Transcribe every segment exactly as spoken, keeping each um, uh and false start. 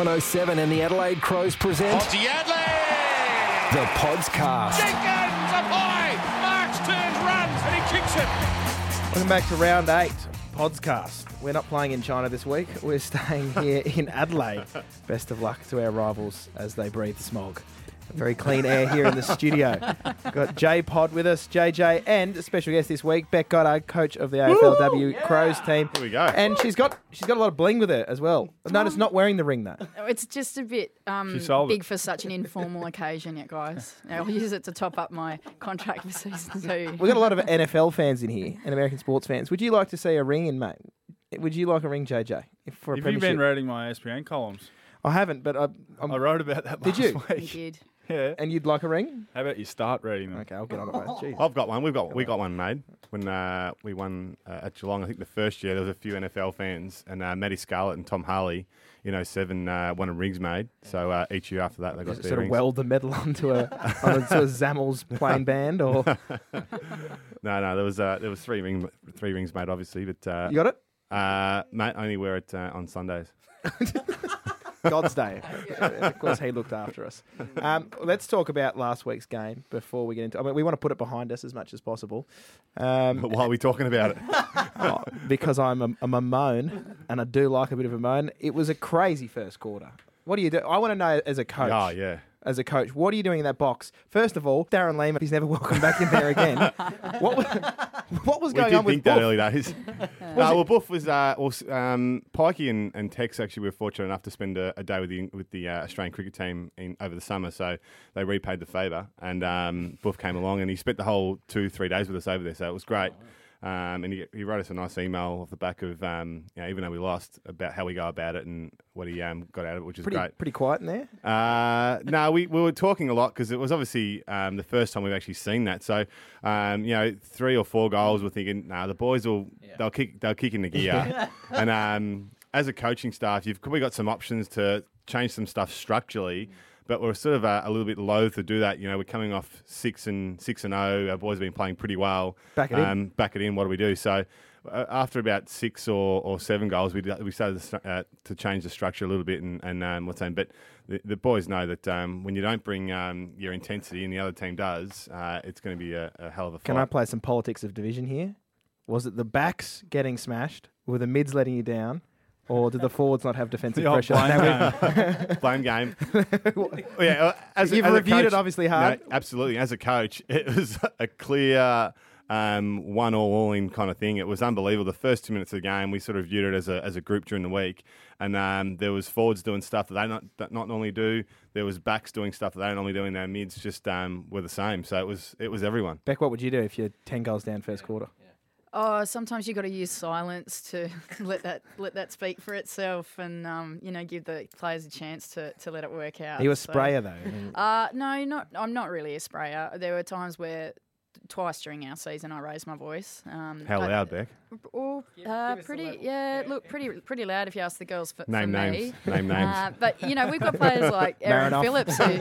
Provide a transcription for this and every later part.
one oh seven and the Adelaide Crows present Off to Yardley! the Podscast. Jenkins up high! Marks turns, runs, and he kicks it. Welcome back to round eight, Podscast. We're not playing in China this week. We're staying here in Adelaide. Best of luck to our rivals as they breathe smog. Very clean air here in the studio. We've got J Pod with us, J J, and a special guest this week, Beck Goddard, coach of the A F L W yeah. Crows team. Here we go. And she's got she's got a lot of bling with her as well. I've noticed not wearing the ring though. It's just a bit um, big it. for such an informal occasion, yeah, guys. I'll use it to top up my contract for season two. We've got a lot of N F L fans in here and American sports fans. Would you like to see a ring in, mate? Would you like a ring, J J? If for a Have you been reading my E S P N columns? I haven't, but I, I'm, I wrote about that last did you? week. You did. Yeah. And you'd like a ring? How about you start reading them? Okay, I'll get on it, mate. Jeez. I've got one. We've got we got one made when uh, we won uh, at Geelong. I think the first year there was a few N F L fans, and uh, Matty Scarlett and Tom Harley, in oh seven, uh, wanted rings made. So uh, each year after that, they got their sort rings. of weld the medal onto a onto a Zammel's plain band, or no, no. There was uh, there was three ring three rings made, obviously, but uh, you got it? Uh, mate, only wear it uh, on Sundays. God's day. Of course, he looked after us. Um, let's talk about last week's game before we get into. I mean, we want to put it behind us as much as possible. Um, Why are we talking about it? oh, because I'm a, I'm a moan, and I do like a bit of a moan. It was a crazy first quarter. What do you do? I want to know as a coach. Oh, yeah. As a coach, what are you doing in that box? First of all, Darren Lehman, he's never welcome back in there again. What was, what was going we on did with think that Buff? early days. no, well, Buff was, uh, was um, Pikey and, and Tex actually were fortunate enough to spend a, a day with the with the uh, Australian cricket team in, over the summer, so they repaid the favour. And um, Buff came along and he spent the whole two, three days with us over there, so it was great. Um, and he, he wrote us a nice email off the back of, um, you know, even though we lost, about how we go about it and what he um, got out of it, which is Pretty, great. pretty quiet in there. Uh, no, we, we were talking a lot because it was obviously um, the first time we've actually seen that. So, um, you know, three or four goals, we're thinking, nah, the boys will yeah. they'll kick they'll kick in the gear. And um, as a coaching staff, you've probably got some options to change some stuff structurally. But we're sort of uh, a little bit loath to do that. You know, we're coming off six and six and oh. Our boys have been playing pretty well. Back it um, in. Back it in. What do we do? So uh, after about six or, or seven goals, we we started to, uh, to change the structure a little bit. And, and um, what's saying, but the, the boys know that um, when you don't bring um, your intensity, and the other team does, uh, it's going to be a, a hell of a fight. Can I play some politics of division here? Was it the backs getting smashed? Were the mids letting you down? Or did the forwards not have defensive the pressure? Blame game. yeah, as, You've as reviewed coach, it obviously hard. No, absolutely. As a coach, it was a clear um, one all all in kind of thing. It was unbelievable. The first two minutes of the game, we sort of viewed it as a as a group during the week, and um, there was forwards doing stuff that they not that not normally do. There was backs doing stuff that they don't normally do, and their mids just um, were the same. So it was it was everyone. Beck, what would you do if you're ten goals down first quarter? Oh, sometimes you got to use silence to let that let that speak for itself, and um, you know, give the players a chance to, to let it work out. Are you a so, sprayer though? Uh, no, not. I'm not really a sprayer. There were times where twice during our season I raised my voice. Um, How I, loud, Beck? Oh, uh, pretty, yeah, look, pretty, pretty loud if you ask the girls for, Name for names. me. Name names. Uh, but you know, we've got players like Aaron Marinoff. Phillips who, who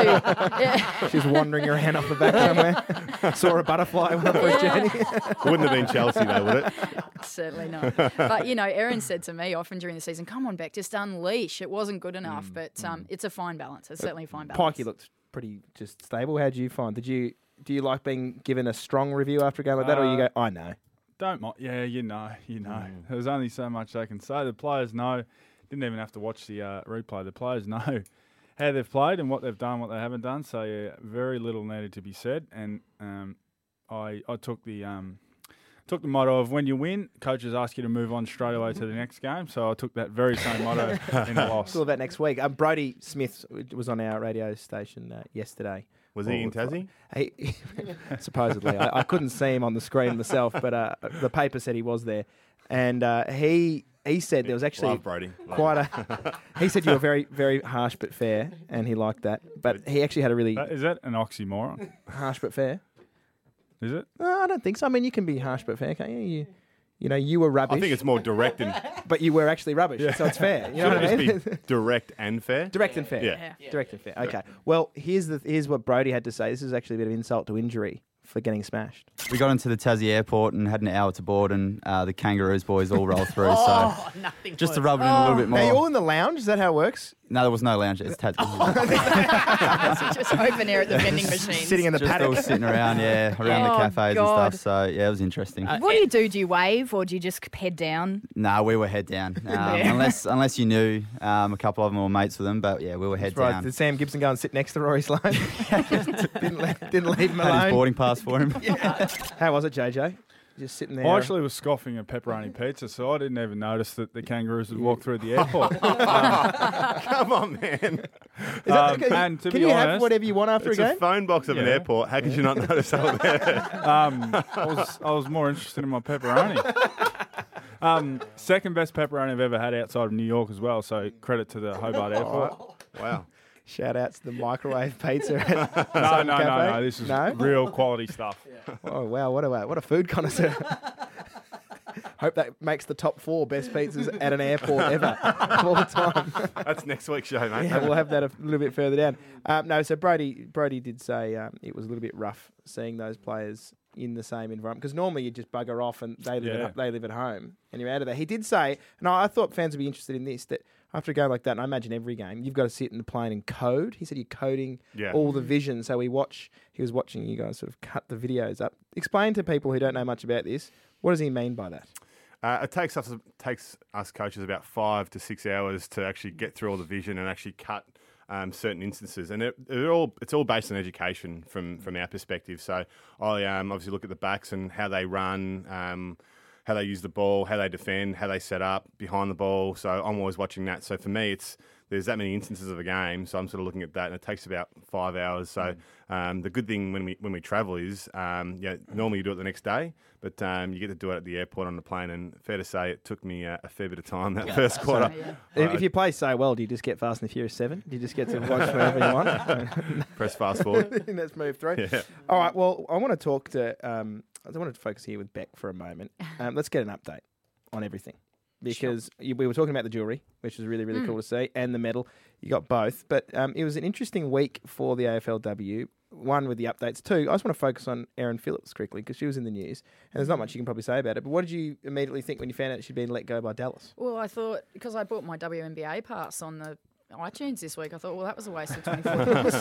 yeah. She's wandering her hand off the back somewhere. Saw a butterfly went for a journey. Wouldn't have been Chelsea though, would it? Certainly not. But you know, Aaron said to me often during the season, "Come on, Beck, just unleash." It wasn't good enough, mm, but um, mm. it's a fine balance. It's certainly a fine balance. Pikey looked pretty just stable. How did you find? Did you do you like being given a strong review after a game like that, uh, or you go, I know? Don't mind. Yeah, you know, you know. Mm. There's only so much they can say. The players know. Didn't even have to watch the uh, replay. The players know how they've played and what they've done, what they haven't done. So yeah, very little needed to be said. And um, I I took the um, took the motto of when you win, coaches ask you to move on straight away to the next game. So I took that very same motto in the loss. Saw that next week. Um, Brody Smith was on our radio station uh, yesterday. Was he in Tassie? He, supposedly. I, I couldn't see him on the screen myself, but uh, the paper said he was there. And uh, he he said there was actually Love Brody. Love quite a... He said you were very, very harsh but fair, and he liked that. But he actually had a really... Uh, is that an oxymoron? Harsh but fair? Is it? No, I don't think so. I mean, you can be harsh but fair, can't you? You, you know, you were rubbish. I think it's more direct and... But you were actually rubbish, Yeah. so it's fair. You know Should what it I mean? just be direct and fair? Direct and fair. Yeah. Yeah. Direct and fair. Okay. Well, here's the here's what Brody had to say. This is actually a bit of insult to injury for getting smashed? We got into the Tassie airport and had an hour to board, and uh, the Kangaroos boys all roll through. Oh, so nothing just to worse. rub it in a little bit Now, you're more. all in the lounge. Is that how it works? No, there was no lounge. It's Tassie. Just open air at the vending machines. Sitting in the Just all paddock. sitting around, yeah, around Oh, the cafes God. and stuff. So yeah, it was interesting. Uh, What do you do? Do you wave or do you just head down? No, we were head down. Um, Yeah. Unless unless you knew um, a couple of them were mates with them, but yeah, we were head That's right. down. Did Sam Gibson go and sit next to Rory Sloane? didn't, let, didn't leave him Had his alone. boarding pass for him. How was it, J J? Just sitting there. I actually was scoffing at pepperoni pizza, so I didn't even notice that the Kangaroos would walk through the airport. Come on, man. Is that- um, can, and to can be you honest, have whatever you want after It's a a game? phone box of an Yeah. airport. How could you not notice that was there? um, I was I was more interested in my pepperoni. Um, second best pepperoni I've ever had outside of New York as well. So credit to the Hobart Airport. Wow. Shout outs to the microwave pizza. At No, Southern no, no, Cafe. no. This is No? real quality stuff. Oh wow, what a what a food connoisseur. Hope that makes the top four best pizzas at an airport ever of all time. That's next week's show, mate. Yeah, we'll have that a little bit further down. Um, no, so Brody Brody did say um, it was a little bit rough seeing those players in the same environment because normally you just bugger off and they live Yeah. at, they live at home and you're out of there. He did say, and I, I thought fans would be interested in this, that after a game like that, and I imagine every game, you've got to sit in the plane and code. He said you're coding Yeah. all the vision. So we watch. He was watching you guys sort of cut the videos up. Explain to people who don't know much about this. What does he mean by that? Uh, it takes us takes us coaches about five to six hours to actually get through all the vision and actually cut um, certain instances, and it, it all it's all based on education from from our perspective. So I um, obviously look at the backs and how they run, um, how they use the ball, how they defend, how they set up behind the ball. So I'm always watching that. So for me, it's there's that many instances of a game, so I'm sort of looking at that, and it takes about five hours. So um, the good thing when we when we travel is, um, yeah, normally you do it the next day, but um, you get to do it at the airport on the plane. And fair to say, it took me uh, a fair bit of time that first quarter. Yeah. If, if you play so well, do you just get Fast and the Furious seven? Do you just get to watch wherever you want? Press fast forward. Let's move through. Yeah. All right. Well, I want to talk to. Um, I wanted to focus here with Beck for a moment. Um, let's get an update on everything because you, we were talking about the jewellery, which was really really cool to see, and the medal. You got both, but um, it was an interesting week for the A F L W. One with the updates. Two, I just want to focus on Erin Phillips quickly because she was in the news, and there's not much you can probably say about it. But what did you immediately think when you found out she'd been let go by Dallas? Well, I thought because I bought my W N B A pass on the iTunes this week, I thought, well, that was a waste of twenty-four dollars.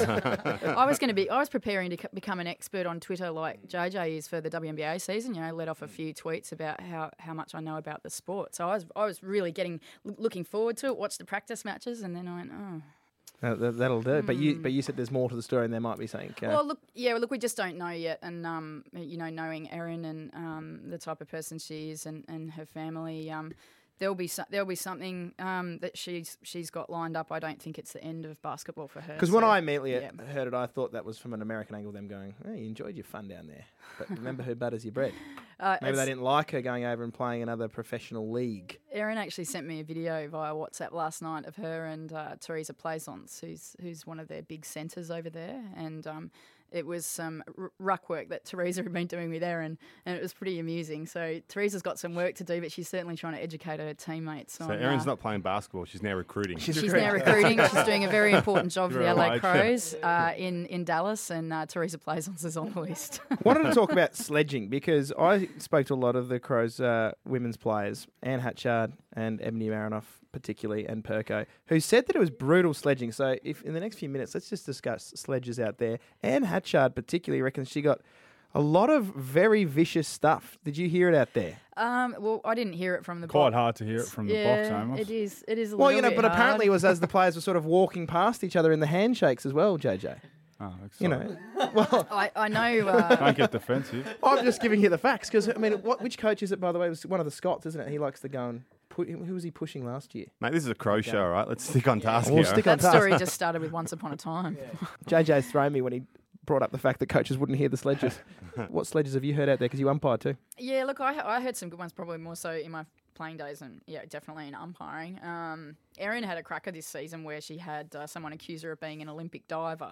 I was going to be, I was preparing to c- become an expert on Twitter like J J is for the W N B A season. You know, let off a few tweets about how, how much I know about the sport. So I was I was really getting looking forward to it. Watched the practice matches, and then I went, oh. Uh, that, that'll do. But you, but you said there's more to the story, and there might be something. Uh, Well, look, yeah, look, we just don't know yet, and um, you know, knowing Erin and um, the type of person she is, and, and her family, um, there'll be so, there'll be something um, that she's she's got lined up. I don't think it's the end of basketball for her. Because when so, I immediately yeah. heard it, I thought that was from an American angle, them going, oh, you enjoyed your fun down there. But remember who butters your bread. Uh, Maybe they it's- didn't like her going over and playing another professional league. Erin actually sent me a video via WhatsApp last night of her and uh, Teresa Plaisance, who's who's one of their big centres over there, and um, it was some r- ruck work that Teresa had been doing with Erin, and it was pretty amusing. So Teresa's got some work to do, but she's certainly trying to educate her teammates. So on, Erin's uh, not playing basketball; she's now recruiting. She's now recruiting. She's doing a very important job for the Very L A right. Crows uh, in in Dallas, and uh, Teresa Plaisance is on the list. Wanted to talk about sledging because I spoke to a lot of the Crows uh, women's players, Anne Hatchard and Ebony Marinoff particularly, and Perko, who said that it was brutal sledging. So if in the next few minutes, let's just discuss sledges out there. Anne Hatchard particularly reckons she got a lot of very vicious stuff. Did you hear it out there? Um, well, I didn't hear it from the Quite box. hard to hear it from the yeah, box, Amos. it is. It is a Well, little you know, bit but hard. apparently it was as the players were sort of walking past each other in the handshakes as well, J J. Oh, You exciting. know, well, I, I know. Uh, Don't get defensive. I'm just giving you the facts because I mean, what, which coach is it? By the way, it was one of the Scots, isn't it? He likes to go and put. Who was he pushing last year? Mate, this is a crow show, right? Let's stick on task We'll here. stick on that task. story just started with Once Upon a Time. J J's thrown me when he brought up the fact that coaches wouldn't hear the sledges. What sledges have you heard out there? Because you umpire too. Yeah, look, I, I heard some good ones, probably more so in my playing days, and yeah, definitely in umpiring. Um, Erin had a cracker this season where she had uh, someone accuse her of being an Olympic diver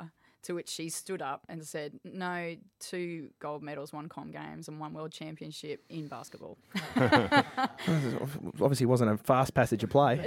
To which she stood up and said, no, two gold medals, one Com Games and one World Championship in basketball. Obviously wasn't a fast passage of play.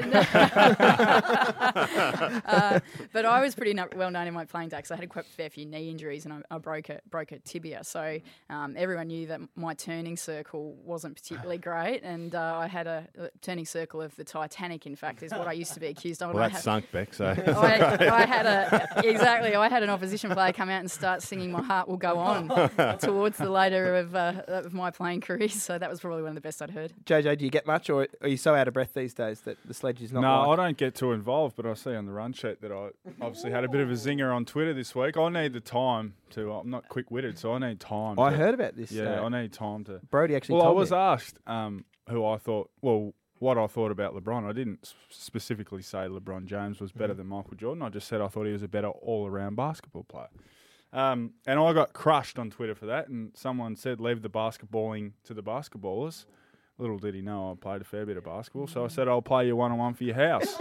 uh, but I was pretty no- well known in my playing days. I had quite a fair few knee injuries and I, I broke a, broke a tibia. So um, everyone knew that my turning circle wasn't particularly great. And uh, I had a, a turning circle of the Titanic, in fact, is what I used to be accused of. Well, I that's had, sunk, Beck, so... I, I had a... Exactly. I had an opposition player come out and start singing My Heart Will Go On towards the later of, uh, of my playing career. So that was probably one of the best I'd heard. J J, do you get much, or are you so out of breath these days that the sledge is not No, like... I don't get too involved, but I see on the run sheet that I obviously had a bit of a zinger on Twitter this week. I need the time to... I'm not quick-witted, so I need time. I to, heard about this. Yeah, uh, I need time to... Brody actually Well, I told was me. asked um, who I thought... Well, what I thought about LeBron. I didn't s- specifically say LeBron James was better than Michael Jordan. I just said I thought he was a better all-around basketball player. Um, and I got crushed on Twitter for that, and someone said, leave the basketballing to the basketballers. Little did he know I played a fair bit of basketball, so I said, I'll play you one-on-one for your house.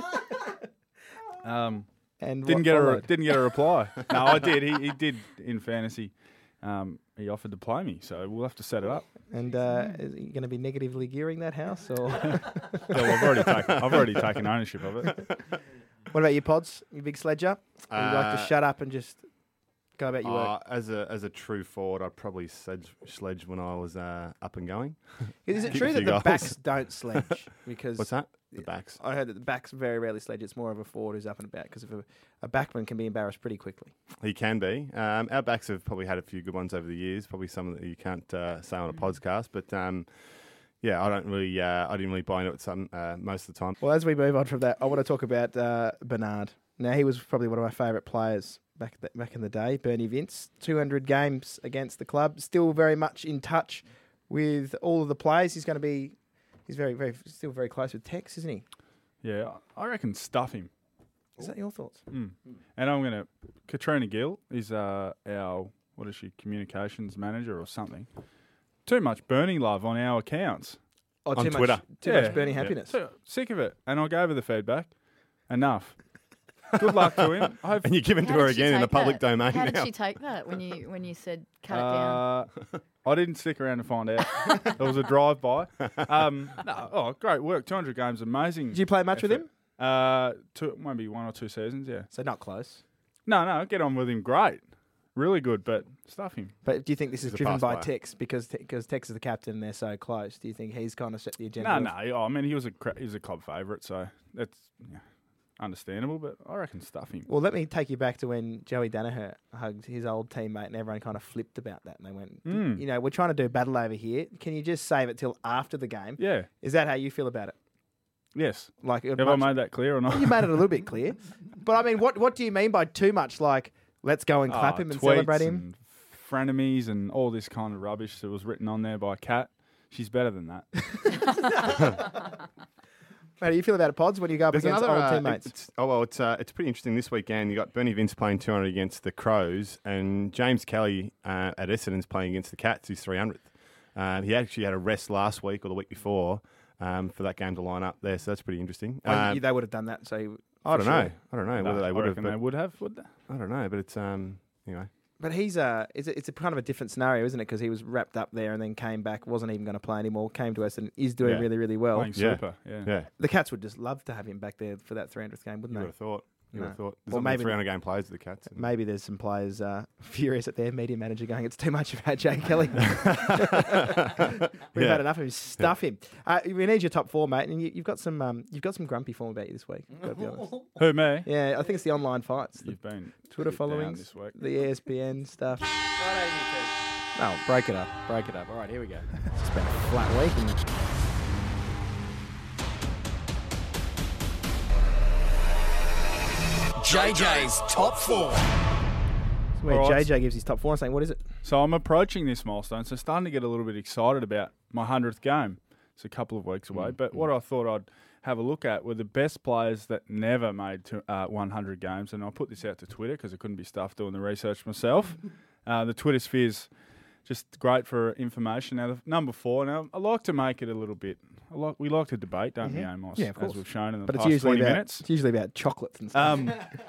um, And didn't what get a re- followed? didn't get a reply. No, I did. He, he did in fantasy. Um, he offered to play me, so we'll have to set it up. And uh, is he going to be negatively gearing that house? Or Well, I've already taken I've already taken ownership of it. what about you, Pods? You big sledger? Or you like to Uh, shut up and just go about your work? Uh, as a as a true forward, I'd probably sledge, sledge when I was uh, up and going. Is it kick a true that few the goals. backs don't sledge? Because What's that? The backs. I heard that the backs very rarely sledge. It's more of a forward who's up and about because a, a backman can be embarrassed pretty quickly. He can be. Um, our backs have probably had a few good ones over the years. Probably some that you can't uh, say on a podcast, but um, yeah, I don't really. Uh, I didn't really buy into it some uh, most of the time. Well, as we move on from that, I want to talk about uh, Bernard. Now, he was probably one of my favourite players back th- back in the day, Bernie Vince. two hundred games against the club, still very much in touch with all of the players. He's going to be, he's very, very, still very close with Tex, isn't he? Yeah, I reckon stuff him. Is that your thoughts? Mm. And I'm going to... Katrina Gill is uh, our, what is she, communications manager or something. Too much Bernie love on our accounts. Oh, On too Twitter. Much, too Yeah. much Bernie Yeah. happiness. So, sick of it. And I gave her the feedback. Enough. Good luck to him. I hope And you're giving to How her did she again in the take public that? domain How did now. she take that when you when you said cut it down? Uh, I didn't stick around to find out. It was a drive-by. Um, no, oh, great work. two hundred games, amazing. Did you play much with him? Uh, two, maybe one or two seasons, yeah. So not close. No, no, get on with him. Great. Really good, but stuff him. But do you think this is He's a driven pass by player. Tex because because Tex is the captain and they're so close? Do you think he's kind of set the agenda? No, of- no. Oh, I mean, he was a cra- he was a club favourite, so that's yeah, understandable. But I reckon stuff him. Well, let me take you back to when Joey Danaher hugged his old teammate and everyone kind of flipped about that. And they went, Mm. you know, we're trying to do battle over here. Can you just save it till after the game? Yeah. Is that how you feel about it? Yes. Like, Have I made that clear or not? you made it a little bit clear. But I mean, what what do you mean by too much? Like, let's go and clap Ah, him and tweets celebrate him? and frenemies and all this kind of rubbish that was written on there by Kat. She's better than that. How do you feel about it, Pods, when you go up There's against another. old Uh, teammates? it's, oh well, it's uh, it's pretty interesting this weekend. You got Bernie Vince playing two hundred against the Crows, and James Kelly uh, at Essendon's playing against the Cats, who's three hundredth. Uh, he actually had a rest last week or the week before um, for that game to line up there, so that's pretty interesting. Well, Um, you- they would have done that. So I don't for know. sure. I don't know No, whether they I would have. reckon But they would have, would they? I don't know, but it's um anyway. But he's uh, it's a, it's a kind of a different scenario, isn't it? Because he was wrapped up there and then came back, wasn't even going to play anymore, came to us and is doing Yeah. really, really well. Playing Yeah. super, yeah. Yeah, The Cats would just love to have him back there for that three hundredth game, you wouldn't would they? have thought. You would have No. thought. There's Well, well, maybe- three hundred game players at the Cats. and- Maybe there's some players uh, furious at their media manager going, it's too much about Jay Kelly. We've Yeah. had enough of him. Stuff him. Uh, we need your top four, mate. And you, you've got some um, you've got some grumpy form about you this week. Got to be honest. Who, me? Yeah, I think it's the online fights, the You've been Twitter a bit down followings, this week. the E S P N stuff. No, break it up. Break it up. All right, here we go. It's been a flat week. And J J's top four. where All right. J J gives his top four and saying, what is it? So I'm approaching this milestone, so starting to get a little bit excited about my hundredth game. It's a couple of weeks away, but what I thought I'd have a look at were the best players that never made to, uh, one hundred games, and I'll put this out to Twitter because I couldn't be stuffed doing the research myself. uh, the Twitter sphere's just great for information. Now, the number four. Now, I like to make it a little bit. I like we like to debate, don't we, Amos? Yeah, of As course. we've shown in the But it's past usually twenty about minutes. it's usually about chocolates and stuff. Um,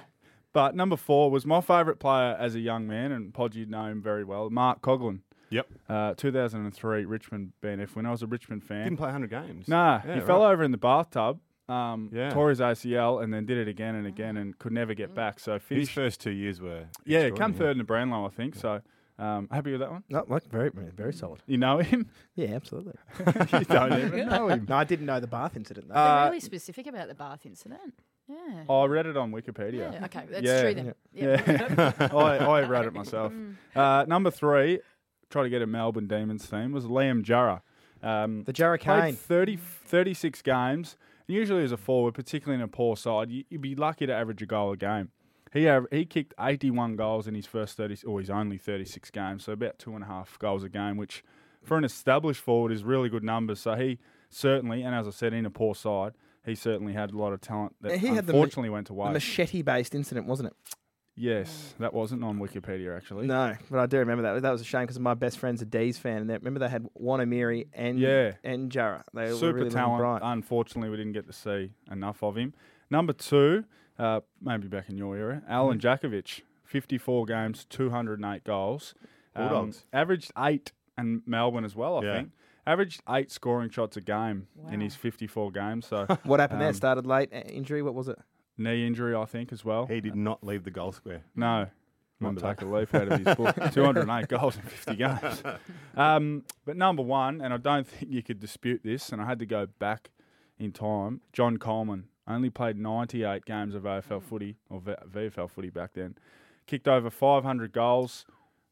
But number four was my favourite player as a young man, and Pod, you know him very well, Mark Coughlin. Yep. Uh, two thousand three Richmond B N F when I was a Richmond fan. Didn't play one hundred games. Nah, Yeah, he fell right. over in the bathtub, um, Yeah. tore his A C L, and then did it again and again and could never get back. So His finished. first two years were Yeah, come extraordinary. third in the Brownlow, I think. So um, happy with that one. No, like very, very solid. You know him? Yeah, absolutely. You don't even know him. No, I didn't know the bath incident though. They're Uh, really specific about the bath incident. Yeah. Oh, I read it on Wikipedia. Yeah, okay, that's Yeah. true then. Yeah, I, I read it myself. Mm. Uh, number three, try to get a Melbourne Demons theme, was Liam Jarrah. Um, the Jarrah played Cane. thirty, thirty-six games. And usually as a forward, particularly in a poor side, you, you'd be lucky to average a goal a game. He av- he kicked eighty-one goals in his first thirty, or his only thirty-six games, so about two and a half goals a game, which for an established forward is really good numbers. So he certainly, and as I said, in a poor side, he certainly had a lot of talent that He had the ma- unfortunately went The away. machete-based incident, wasn't it? Yes, that wasn't on Wikipedia actually. No, but I do remember that. That was a shame because my best friend's a D's fan, and they, remember they had Wanamiri and Yeah. and Jarrah. They were Super really looking talent. bright. Unfortunately, we didn't get to see enough of him. Number two, uh, maybe back in your era, Alan Mm-hmm. Jakovic, fifty-four games, two hundred eight goals. Um, Bulldogs. averaged eight, and Melbourne as well, I Yeah. think. Averaged eight scoring shots a game in Wow. his fifty-four games. So What happened there? um, Started late, uh, injury. What was it? knee injury, I think, as well. He did not leave the goal square. No. Not Not take a leaf out of his book. two hundred eight goals in fifty games. Um, but number one, and I don't think you could dispute this, and I had to go back in time, John Coleman only played ninety-eight games of A F L footy, or V- VFL footy back then. Kicked over five hundred goals.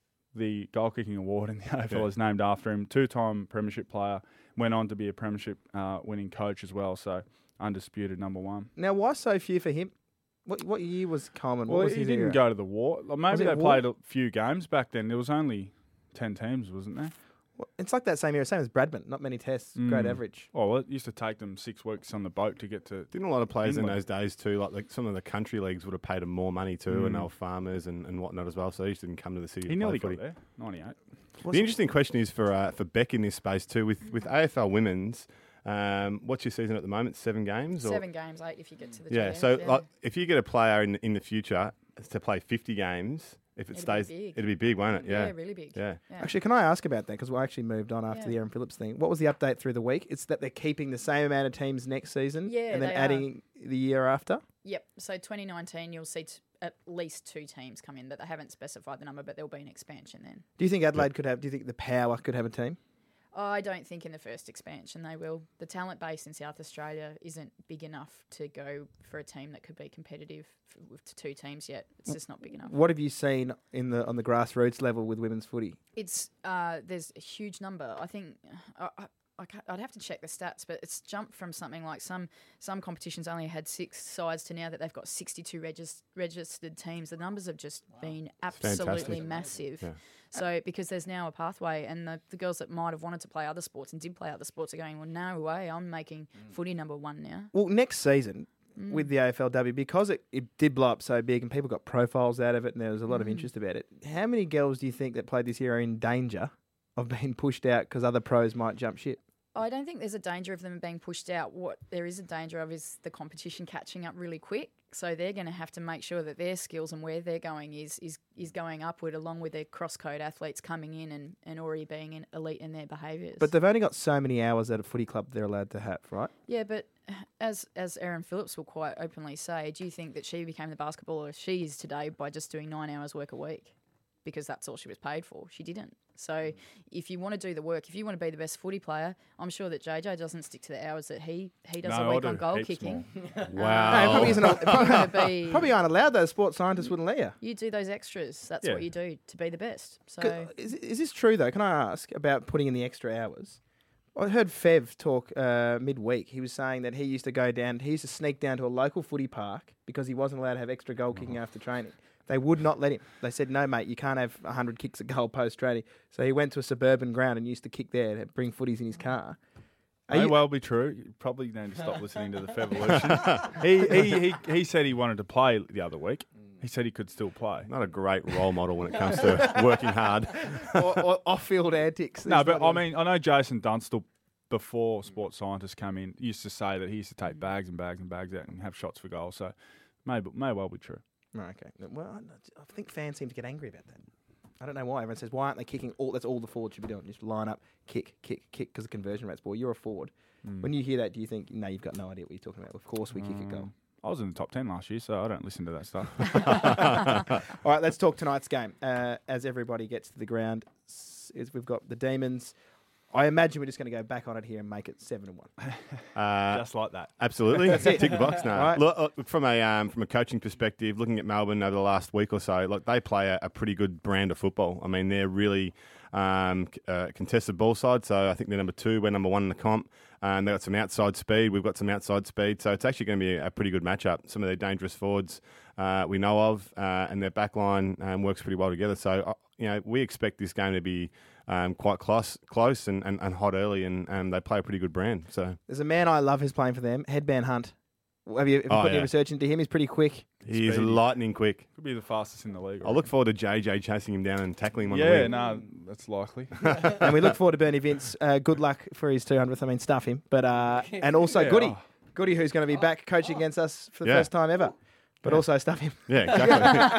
The goal kicking award in the A F L Yeah. is named after him. Two-time premiership player. Went on to be a premiership uh, winning coach as well. So undisputed number one. Now, why so few for him? What what year was Coleman? Well, what was he his didn't era? go to the war. Like, maybe it they war? played a few games back then. There was only ten teams, wasn't there? Well, it's like that same era, same as Bradman. Not many tests, great Mm. average. Oh, well, it used to take them six weeks on the boat to get to. Didn't a lot of players in England. those days too, like, like some of the country leagues would have paid them more money too, and Mm. they were farmers and, and whatnot as well, so they just didn't come to the city He to nearly play got footy. there, ninety-eight. The interesting question is for uh, for Beck in this space too, with, with A F L Women's, um, what's your season at the moment? Seven games? Or? Seven games, eight if you get to the Yeah, J so F, like, if you get a player in in the future to play fifty games, if it It'd be stays, big. it'd be big, won't it? yeah, Yeah. really big. Yeah. Yeah. Actually, can I ask about that? Because we actually moved on after Yeah. the Aaron Phillips thing. What was the update through the week? It's that they're keeping the same amount of teams next season Yeah, and then they are. adding the year after? Yep. So twenty nineteen, you'll see t- at least two teams come in, but they haven't specified the number, but there'll be an expansion then. Do you think Adelaide could have, do you think the Power could have a team? I don't think in the first expansion they will. The talent base in South Australia isn't big enough to go for a team that could be competitive f- with two teams yet. It's just not big enough. What have you seen in the on the grassroots level with women's footy? It's uh, there's a huge number. I think I, I, I ca- I'd have to check the stats, but it's jumped from something like some some competitions only had six sides to now that they've got sixty-two regis- registered teams. The numbers have just been absolutely fantastic. massive. Yeah. So because there's now a pathway, and the, the girls that might have wanted to play other sports and did play other sports are going, well, no way, I'm making footy number one now. Well, next season Mm. with the A F L W, because it, it did blow up so big and people got profiles out of it and there was a lot of Mm. interest about it, how many girls do you think that played this year are in danger of being pushed out because other pros might jump ship? I don't think there's a danger of them being pushed out. What there is a danger of is the competition catching up really quick. So they're going to have to make sure that their skills and where they're going is is, is going upward, along with their cross-code athletes coming in and, and already being in elite in their behaviours. But they've only got so many hours at a footy club they're allowed to have, right? Yeah, but as as Erin Phillips will quite openly say, do you think that she became the basketballer she is today by just doing nine hours work a week? Because that's all she was paid for. She didn't. So if you want to do the work, if you want to be the best footy player, I'm sure that J J doesn't stick to the hours that he, he does No, a I'll week do on goal heaps kicking. No, Wow. probably, isn't, probably, Probably be- probably aren't allowed. Those sports scientists wouldn't let you. You do those extras. That's Yeah. what you do to be the best. So 'Cause Is, is this true, though? Can I ask about putting in the extra hours? I heard Fev talk uh, midweek. He was saying that he used to go down, he used to sneak down to a local footy park because he wasn't allowed to have extra goal kicking after training. They would not let him. They said, no, mate, you can't have one hundred kicks a goal post-training. So he went to a suburban ground and used to kick there to bring footies in his car. Are May you- well be true. You probably need to stop listening to the Fevolution. he, he, he, he said he wanted to play the other week. He said he could still play. Not a great role model when it comes to working hard. or, or off-field antics. No, These but I bloody- mean, I know Jason Dunstall, before sports scientists came in, used to say that he used to take bags and bags and bags out and have shots for goal. So may, may well be true. Right, okay. Well, I I think fans seem to get angry about that. I don't know why. Everyone says, why aren't they kicking all? That's all the forwards should be doing. Just line up, kick, kick, kick, because the conversion rate's poor. You're a forward. Mm. When you hear that, do you think, no, you've got no idea what you're talking about? Of course we kick a goal. Um, I was in the top ten last year, so I don't listen to that stuff. All right, let's talk tonight's game. Uh, as everybody gets to the ground, s- is we've got the Demons. I imagine we're just going to go back on it here and make it seven and one. Uh, Just like that. Absolutely. That's it. Tick the box now. Right. Look, look, from a um, from a coaching perspective, looking at Melbourne over the last week or so, look, they play a, a pretty good brand of football. I mean, they're really um, c- uh, contested ball side. So I think they're number two. We're number one in the comp. Um, they've got some outside speed. We've got some outside speed. So it's actually going to be a, a pretty good matchup. Some of their dangerous forwards uh, we know of, uh, and their back line um, works pretty well together. So, uh, you know, we expect this game to be um, quite close, close and, and, and hot early, and um, they play a pretty good brand. So There's a man I love who's playing for them, Headband Hunt. Have you, have you Oh, put any yeah. research into him? He's pretty quick. he is Speedy. lightning quick. Could be the fastest in the league. I look forward to J J chasing him down and tackling him on the Yeah, wing. no, that's likely. And we look forward to Bernie Vince. Uh, good luck for his two hundredth. I mean, stuff him. But uh, And also Yeah, Goody. oh. Goody, who's going to be back coaching against us for the Yeah. first time ever. But also stuff him. Yeah, exactly.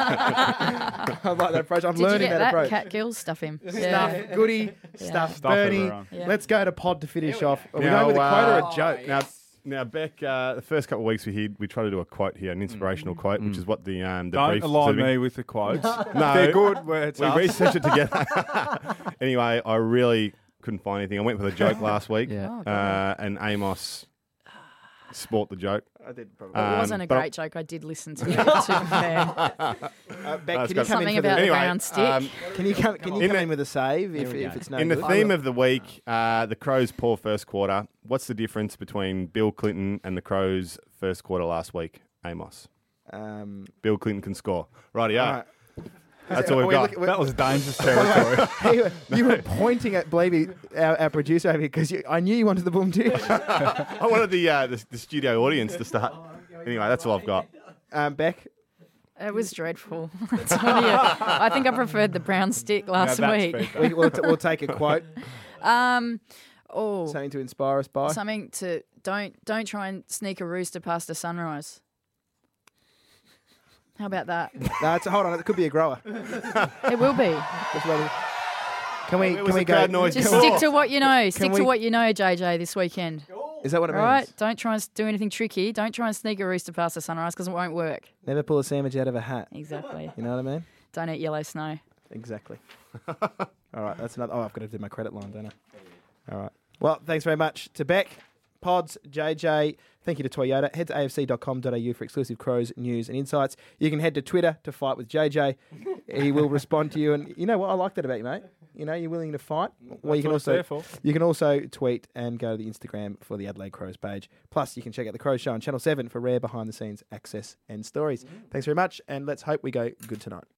I like that approach. I'm Did you learning get that, that? approach. Cat Gills stuff him. Stuff Yeah. Goody, Yeah. stuff, Stuff Bernie. everyone. Yeah. Let's go to pod to finish off. Are we Now, going with a quote or uh, a joke? now, now, Beck, uh, the first couple of weeks we here, we try to do a quote here, an inspirational quote, which is what the um, the Don't brief align sort of- me with the quotes. No, They're good where it's we us. researched it together. Anyway, I really couldn't find anything. I went with a joke last week, Yeah. Oh, uh, and Amos sport the joke. I did probably. It Um, wasn't a but I- great joke. I did listen to it. To be fair. Uh, Beck, it's can you got come in something for the, about the Anyway, round stick. um, Can you come? Can you In come the- in with a save if, Here we if go. it's no In the good? theme of the week, uh, the Crows' poor first quarter. What's the difference between Bill Clinton and the Crows' first quarter last week, Amos? Um, Bill Clinton can score. Rightio. all right. That's all Are we've we got. looking- That was dangerous territory. you, were, you were pointing at Bleeby, our, our producer over here, because I knew you wanted the boom too. I wanted the, uh, the the studio audience to start. Anyway, that's all I've got. Um, Beck, It was dreadful. That's what you- I think I preferred the brown stick last Now that's week. feedback. we, we'll, t- we'll take a quote, Um, oh, something to inspire us by. something to don't don't try and sneak a rooster past a sunrise. How about that? No, it's, hold on, it could be a grower. It will be. Just wait a- Can we? It Can was we a go? crowd noise. Just Can we- stick to what you know. Stick we- to what you know, J J, this weekend. Is that what it All means? right? Don't try and s- do anything tricky. Don't try and sneak a rooster past the sunrise because it won't work. Never pull a sandwich out of a hat. Exactly. You know what I mean? Don't eat yellow snow. Exactly. All right, that's another. Oh, I've got to do my credit line, don't I? All right. Well, thanks very much to Beck, Pods, J J. Thank you to Toyota. Head to a f c dot com dot a u for exclusive Crows news and insights. You can head to Twitter to fight with J J. He will respond to you. And you know what? I like that about you, mate. You know, you're willing to fight. Well, you can what it's also there for. you can also tweet and go to the Instagram for the Adelaide Crows page. Plus, you can check out the Crows Show on Channel seven for rare behind the scenes access and stories. Thanks very much, and let's hope we go good tonight.